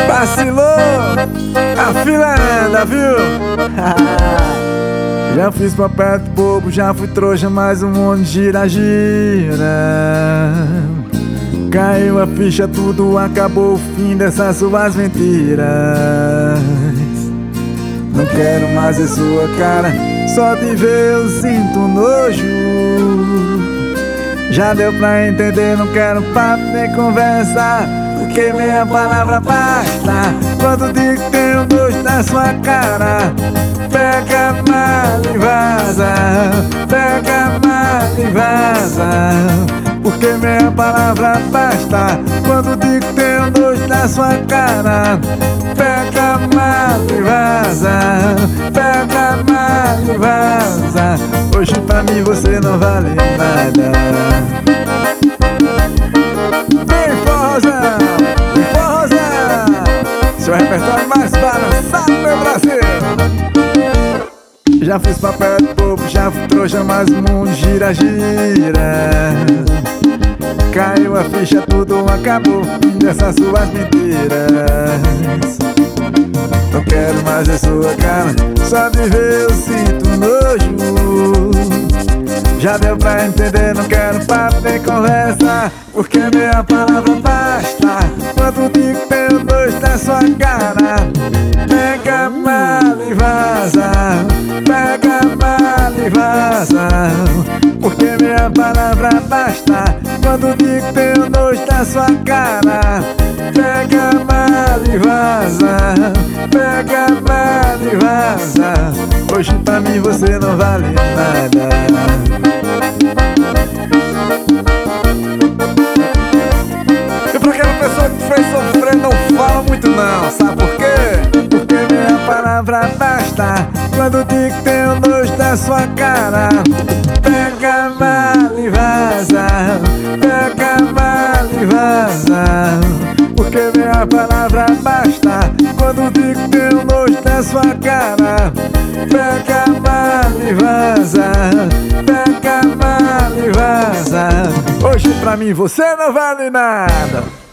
Vacilou, a fila anda, viu? Já fiz papel de bobo, já fui trouxa, mas o mundo gira, gira. Caiu a ficha, tudo acabou, o fim dessas suas mentiras. Não quero mais ver sua cara, só de ver eu sinto nojo. Já deu pra entender, não quero papo nem conversa, porque meia palavra basta. Quando digo que tenho nojo da sua cara, pega mal e vaza, pega mal e vaza, porque meia palavra basta. Quando digo que tenho nojo da sua cara, pega mal e vaza, pega mal e vaza. Hoje pra mim você não vale nada. Vem forrozão, vem forrozão, seu repertório mais balançado, meu Brasil. Já fiz papel de bobo, já fui trouxa, mas o mundo gira, gira. Caiu a ficha, tudo acabou, fim dessas suas mentiras. Não quero mais ver sua cara, só de ver eu sinto nojo. Já deu pra entender, não quero papo nem conversa, porque meia palavra basta. Quando digo que tenho nojo da sua cara, pega mal e vaza, pega mal e vaza, porque meia palavra basta. Quando digo que tenho nojo da sua cara, pega mal e vaza, pega mal e vaza. Hoje pra mim você não vale nada. E pra aquela pessoa que te fez sofrer, não fala muito não, sabe por quê? Porque minha palavra basta. Quando digo que tenho nojo da sua cara, pega mal e vaza, pega mal e vaza, porque minha palavra basta. Quando digo que tenho nojo da sua cara, pega mal e vaza, pega mal e vaza. Hoje pra mim você não vale nada.